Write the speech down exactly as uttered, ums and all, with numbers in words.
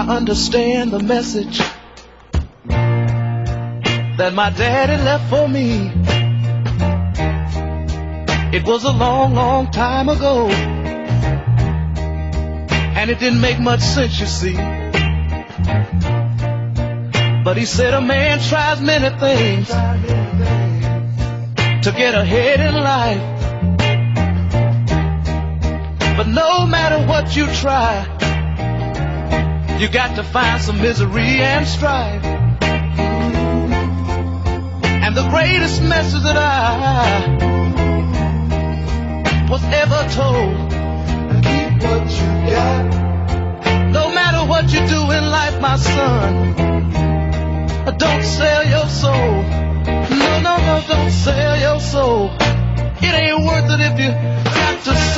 I understand the message that my daddy left for me. It was a long, long time ago, and it didn't make much sense, you see. But he said a man tries many things to get ahead in life, but no matter what you try, you got to find some misery and strife. And the greatest message that I was ever told, keep what you got. No matter what you do in life, my son, don't sell your soul. No, no, no, don't sell your soul. It ain't worth it if you got to